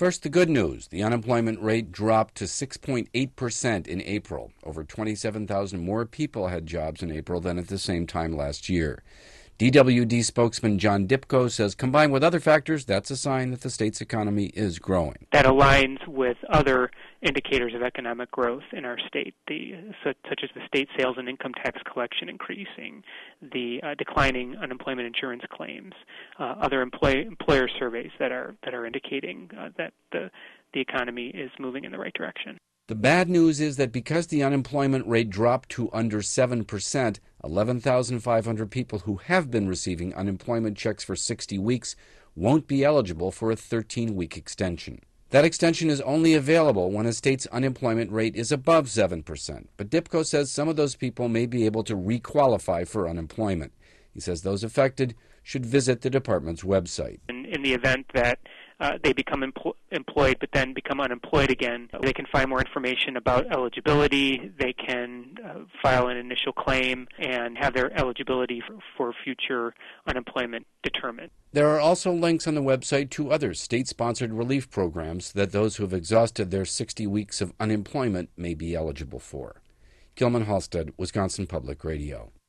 First, the good news. The unemployment rate dropped to 6.8% in April. Over 27,000 more people had jobs in April than at the same time last year. DWD spokesman John Dipko says, combined with other factors, that's a sign that the state's economy is growing. That aligns with other indicators of economic growth in our state, such as the state sales and income tax collection increasing, the declining unemployment insurance claims, other employer surveys that are indicating that the economy is moving in the right direction. The bad news is that because the unemployment rate dropped to under 7%, 11,500 people who have been receiving unemployment checks for 60 weeks won't be eligible for a 13-week extension. That extension is only available when a state's unemployment rate is above 7%, but Dipko says some of those people may be able to requalify for unemployment. He says those affected should visit the department's website. In the event that they become employed but then become unemployed again, they can find more information about eligibility, they can file an initial claim, and have their eligibility for future unemployment determined. There are also links on the website to other state-sponsored relief programs that those who have exhausted their 60 weeks of unemployment may be eligible for. Gilman Halstead, Wisconsin Public Radio.